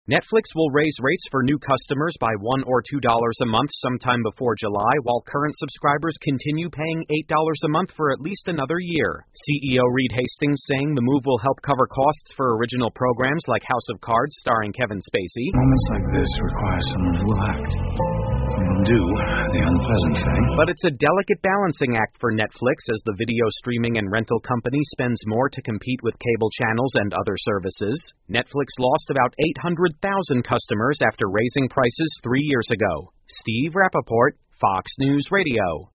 Netflix will raise rates for new customers by $1 or $2 a month sometime before July, while current subscribers continue paying $8 a month for at least another year. CEO Reed Hastings saying the move will help cover costs for original programs like House of Cards starring Kevin Spacey. Moments like this require someone who will act. Who will do the unpleasant thing. But it's a delicate balancing act for Netflix as the video streaming and rental company spends more to compete with cable channels and other services. Netflix lost about 800,000 customers after raising prices 3 years ago. Steve Rappaport, Fox News Radio.